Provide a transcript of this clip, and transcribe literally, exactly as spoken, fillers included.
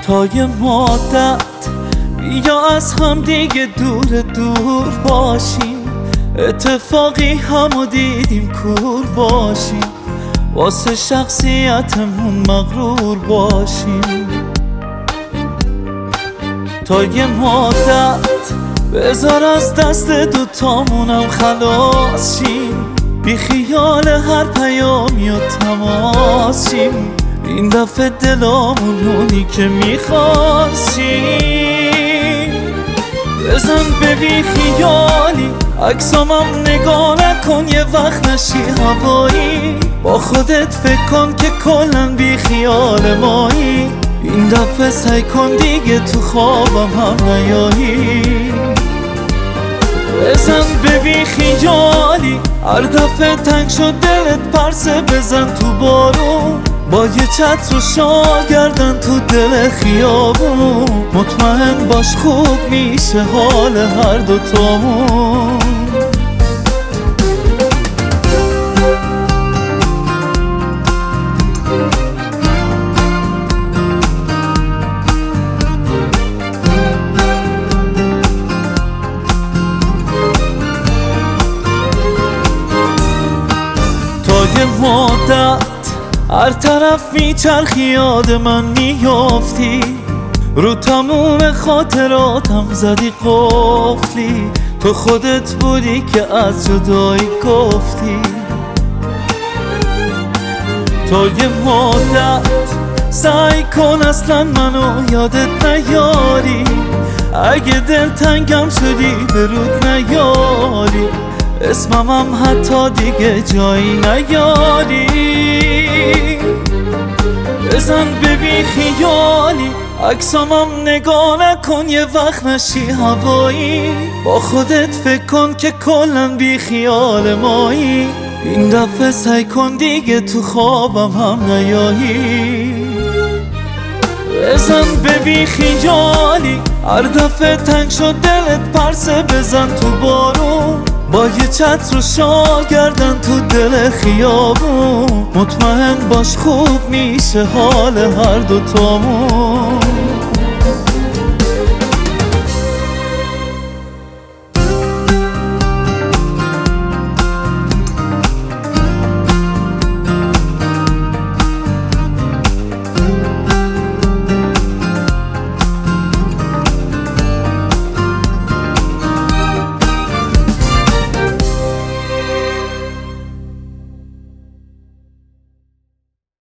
تا یه مدت بیا از هم دیگه دور دور باشیم، اتفاقی همو دیدیم کور باشیم، واسه شخصیتمون مغرور باشیم. تا یه مدت بذار از دست دوتامونم خلاص شیم، بی خیال هر پیامی و تماس شیم، این دفعه دلامون اونی که میخواستیم. بزن به بی خیالی عکسامم نگاه نکن، یه وقت نشی هوایی، با خودت فکر کن که کلن بی خیال مایی، این دفعه سعی کن دیگه تو خوابم هم نیایی. بزن به بی خیالی هر دفعه تنگ شد دلت پرسه، بزن تو بارون با یه چتر و شال گردن تو دل خیابون، مطمئن باش خوب میشه حال هر دوتامون. یه مدت هر طرف میچرخی یاد من میافتی، رو تموم خاطراتم زدی قفلی، تو خودت بودی که از جدایی گفتی. تا یه مدت سعی کن اصلا منو یادت نیاری، اگه دل تنگم شدی به رود نیاری، اسممم حتی دیگه جایی نیاری. بزن به بی خیالی عکسامم نگاه نکن، یه وقت نشی هوایی، با خودت فکر کن که کلن بی خیال مایی، این دفعه سعی کن دیگه تو خوابم هم نیایی. بزن به بی خیالی هر دفعه تنگ شد دلت پرسه، بزن تو بارون با یه چتر و شال گردن تو دل خیابون، مطمئن باش خوب میشه حال هر دوتامون.